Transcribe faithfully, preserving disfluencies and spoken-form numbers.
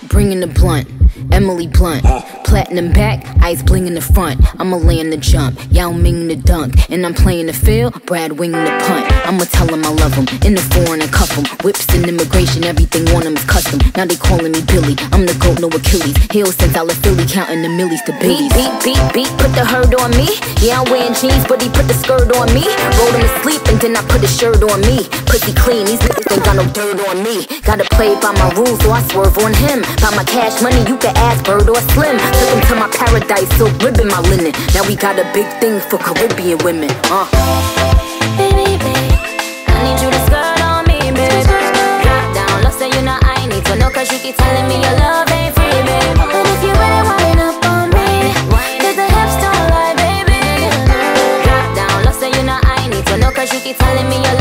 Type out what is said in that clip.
bringing the blunt. Emily Blunt, platinum back, ice bling in the front. I'ma land the jump, Yao Ming the dunk. And I'm playing the field, Brad winging the punt. I'ma tell them I love them, in the foreign and cuff them. Whips and immigration, everything on them is custom. Now they calling me Billy, I'm the GOAT, no Achilles. Heel since I left Philly, counting the millies to billies. Beat, beat, beat, beat, put the herd on me. Yeah, I'm wearing jeans, but he put the skirt on me. Rolled him to sleep and then I put a shirt on me. Pussy clean, these niggas ain't got no dirt on me. Gotta play by my rules, so I swerve on him. By my cash money, you can ask Bird or Slim. Took him to my paradise, silk ribbon my linen. Now we got a big thing for Caribbean women. Uh. Baby, babe, I need you to skirt on me, babe. Drop down, look, say you know I need to know, cause you keep telling me your love ain't free, babe. But if you really wind up on me, cause the hips don't lie, baby. Drop down, look, say you know I need to know, cause you keep telling me your love